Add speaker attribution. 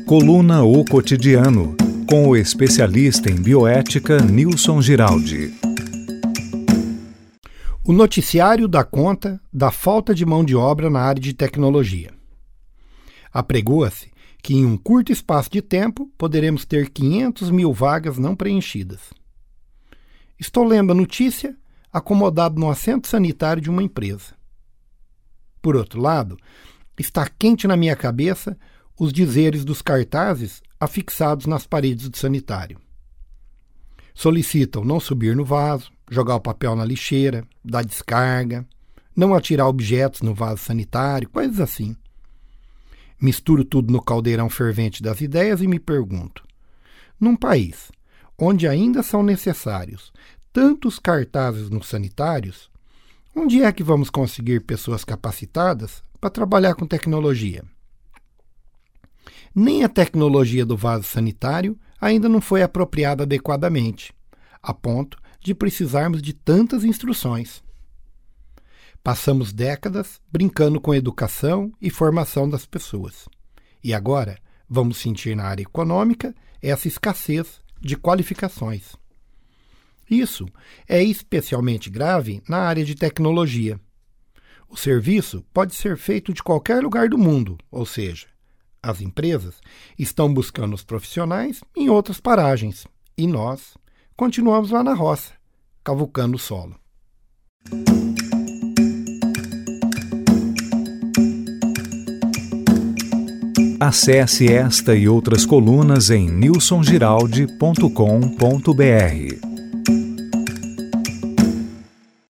Speaker 1: Coluna O Cotidiano, com o especialista em bioética Nilson Giraldi.
Speaker 2: O noticiário dá conta da falta de mão de obra na área de tecnologia. Apregoa-se que em um curto espaço de tempo poderemos ter 500 mil vagas não preenchidas. Estou lendo a notícia acomodado no assento sanitário de uma empresa. Por outro lado, está quente na minha cabeça os dizeres dos cartazes afixados nas paredes do sanitário. Solicitam não subir no vaso, jogar o papel na lixeira, dar descarga, não atirar objetos no vaso sanitário, coisas assim. Misturo tudo no caldeirão fervente das ideias e me pergunto: num país onde ainda são necessários tantos cartazes nos sanitários, onde é que vamos conseguir pessoas capacitadas para trabalhar com tecnologia? Nem a tecnologia do vaso sanitário ainda não foi apropriada adequadamente, a ponto de precisarmos de tantas instruções. Passamos décadas brincando com a educação e formação das pessoas. E agora vamos sentir na área econômica essa escassez de qualificações. Isso é especialmente grave na área de tecnologia. O serviço pode ser feito de qualquer lugar do mundo, ou seja, as empresas estão buscando os profissionais em outras paragens e nós continuamos lá na roça, cavucando o solo.
Speaker 1: Acesse esta e outras colunas em nilsongiraldi.com.br.